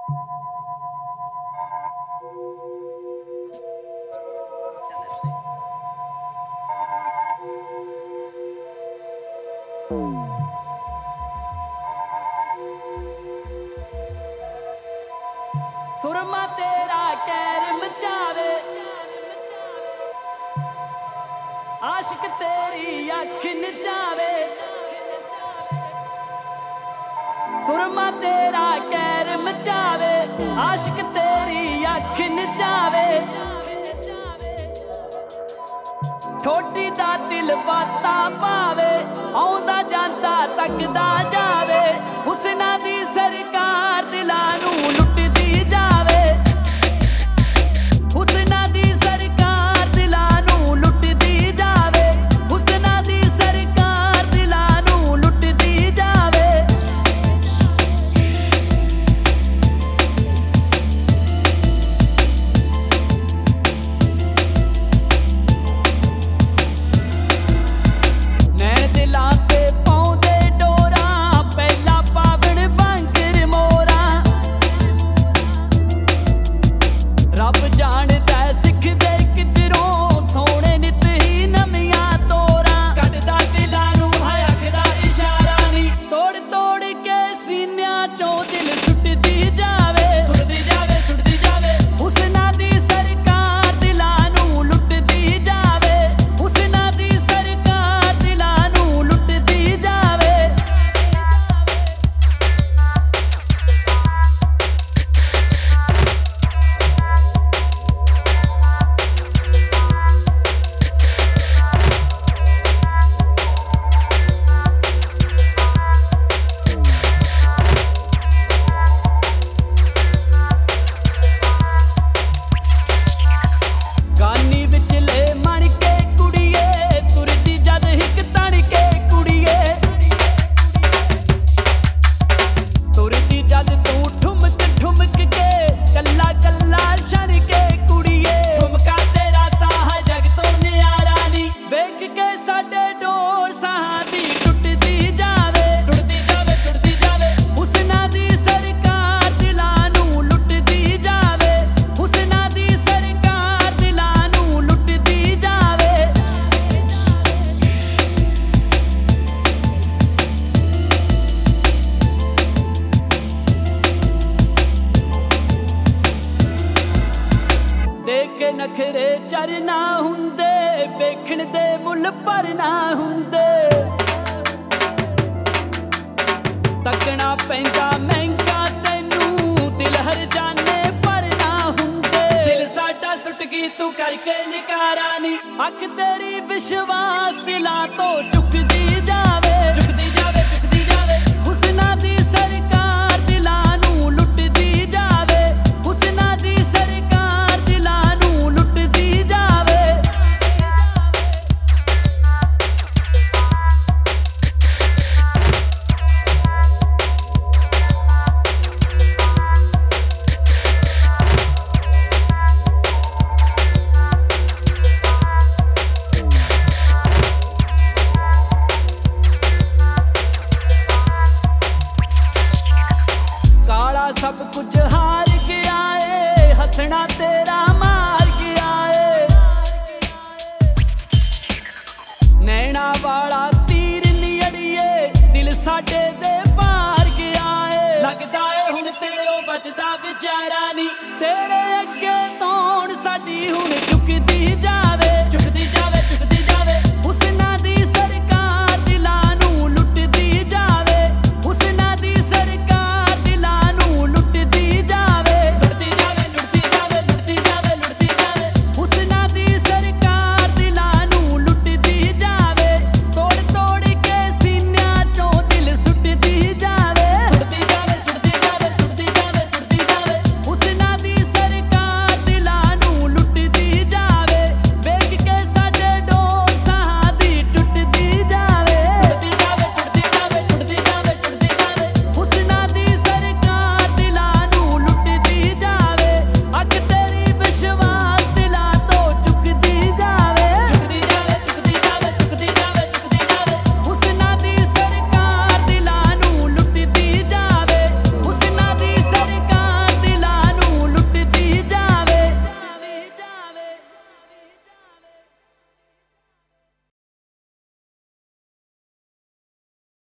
सुरमा तेरा कैर मचावे, आशिक तेरी अख नचावे। सुरमा तेरा कैर मचावे, आशिक तेरी अख नचावे। ठोडी दा दिल बाता पावे, आउंदा जांदा तकदा जावे। हुस्ना दी सरकार दिलां नूं लुटदी जावे। हुस्ना दी सरकार दिलां नूं लुटदी जावे। हुस्ना दी सरकार दिलां नूं लुटदी जावे। नैन दिलां ते पाउंदे डोरां, पहला पावण वांगर मोरां। रब जाणदा सिखदे किधरों, सोहणे नित ही नवियां तोरां। कढदा दिलां नूं है अखदा इशारा नी, तोड़ तोड़ के सीनियां चों दिल सुटदी जावे। सुटदी जावे, सुटदी जावे। हुस्ना दी सरकार दिलां नूं लुटदी जावे। हुस्ना दी सरकार दिलां नूं लुटदी जावे। गानी विचले मण के कुड़िए, तुरदी जद हिक तण के कुड़िए। तुरदी जद तू ठुमक ठुमक के, कल्ला कल्ला छण के कुड़िए। ठुमका तेरा तां है जग तो न्यारा नी, वेख के साडे डोर साहां दी टुटदी जावे। टुटदी जावे, टुटदी जावे। हुस्ना दी सरकार दिलां नूं लुटदी जावे। हुस्ना दी सरकार दिलां नूं लुटदी जावे। देख के नखरे चरना हुंदे, वेखण दे मुल भरना हुंदे। तकना पैंदा महंगा तैनूं, दिल हर जाने भरना हुंदे। दिल साडा सुट गई तू करके निकारा नी, अख तेरी विश्वास दिलां तो चुकदी जावे। चुकदी जावे, चुकदी जावे। हुस्ना दी सरकार दिलां नूं लुटदी जावे। हुस्ना दी सरकार दिलां नूं लुटदी जावे। काला सब कुछ हार गया है, हंसना तेरा मार गया है। नैना वाला तीर नियड़िए, दिल साडे दे पार गया है। लगदा है हुण तेरो बचदा विचारा नी, तेरे अगे तौण साडी हुण चुकदी